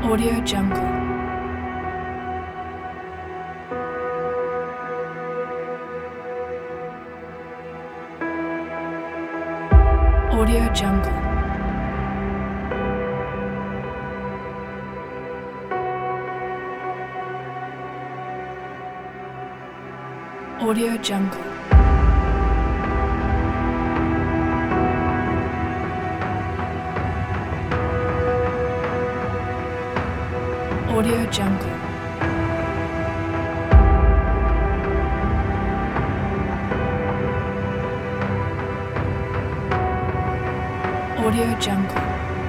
Audio Jungle. Audio Jungle. Audio Jungle. Audio Jungle. Audio Jungle.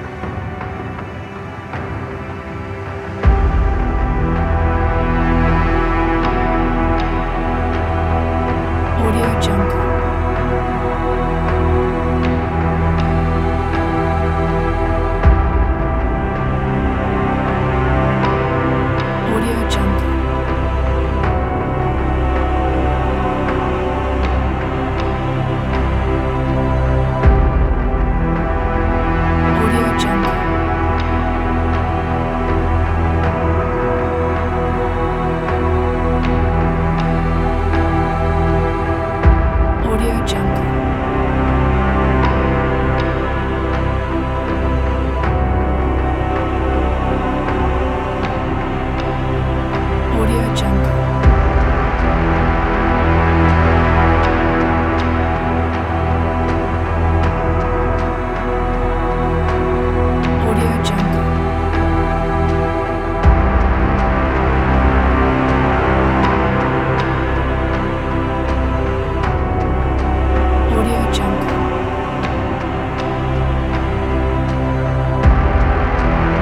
Audio Jungle. Audio Jungle. Audio Jungle. Audio Jungle. Audio Jungle. Audio Jungle. Audio Jungle.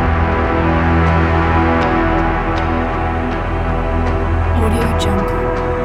Audio Jungle.